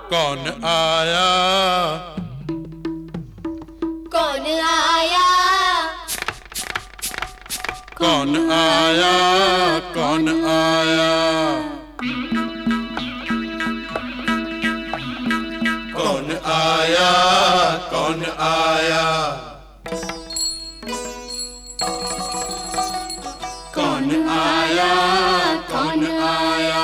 कौन आया कौन आया कौन आया कौन आया कौन आया कौन आया कौन आया कौन आया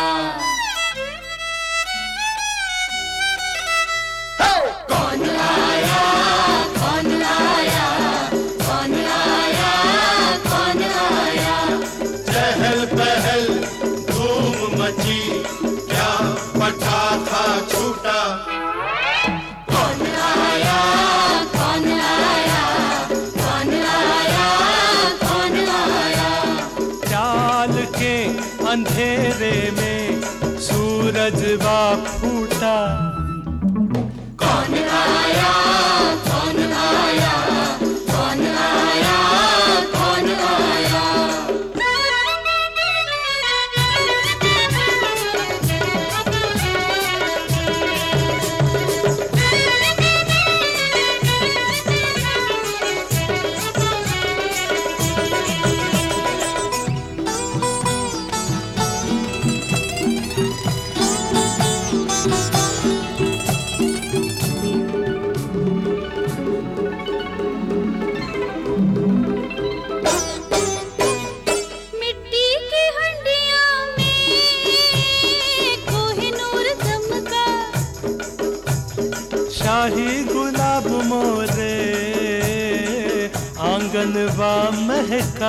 कौन आया कौन आया कौन आया कौन आया चहल पहल धूम मची क्या पटाखा छूटा कौन आया कौन आया कौन आया कौन आया चाल के अंधेरे में सूरज वा फूटा कौन आया कौन आया कौन आया कौन आया शाही गुलाब मोरे आंगन वा महका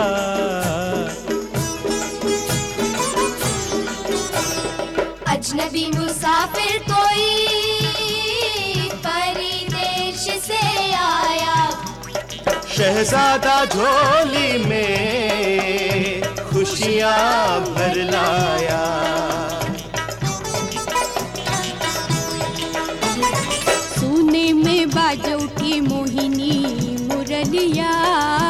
अजनबी मुसाफिर कोई परदेश से आया शहजादा झोली में खुशियाँ भर लाया सोने में बाजों की मोहिनी मुरलिया